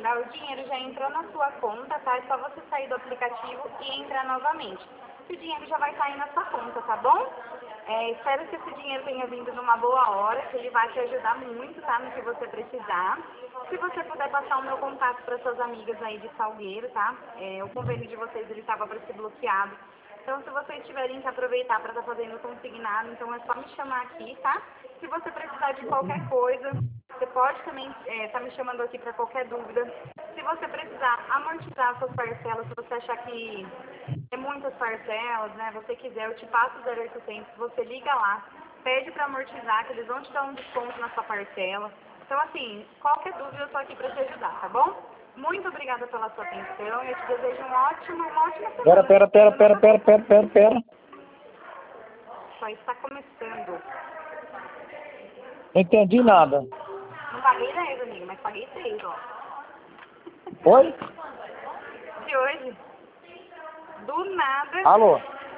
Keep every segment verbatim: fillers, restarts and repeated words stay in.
agendar, o dinheiro já entrou na sua conta, tá? É só você sair do aplicativo e entrar novamente. O dinheiro já vai sair na sua conta, tá bom? É, espero que esse dinheiro tenha vindo numa boa hora, que ele vai te ajudar muito, tá? No que você precisar. Se você puder passar o meu contato para suas amigas aí de Salgueiro, tá? É, o convênio de vocês, ele estava para ser bloqueado. Então, se vocês tiverem que aproveitar para estar fazendo o consignado, então é só me chamar aqui, tá? Se você precisar de qualquer coisa, você pode também estar é, tá me chamando aqui para qualquer dúvida. Se você precisar amortizar suas parcelas, se você achar que é muitas parcelas, né? Você quiser, eu te passo o zero oitocentos, você liga lá, pede para amortizar, que eles vão te dar um desconto na sua parcela. Então, assim, qualquer dúvida eu estou aqui para te ajudar, tá bom? Muito obrigada pela sua atenção. Eu te desejo um ótimo, uma ótima Pera, semana. pera, pera, pera, pera, pera, pera, pera. Só está começando. Não entendi nada. Não paguei dez, amigo, mas paguei seis, ó. Oi? De hoje, do nada, Alô?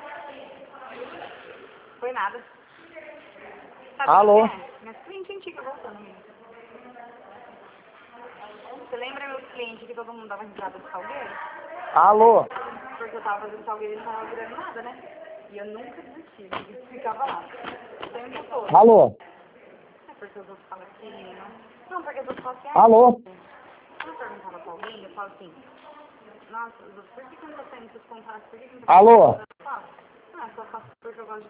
foi nada. Sabe o que Alô? é? Minha cliente antiga voltando, amigo. Você lembra meus clientes que todo mundo dava risada de salgueiro? Alô? Porque eu tava fazendo salgueiro e não tava virando nada, né? E eu nunca desisti, eu ficava lá. O tempo todo. Alô? É porque os outros falam assim, não. Não, porque os outros falam assim, Alô? ah, quando eu perguntava pra alguém, eu falo assim, nossa, por que que não tá saindo esses contratos? Por que que não tá saindo esses Alô? contratos? Eu falo, ah, só faço porque eu gosto de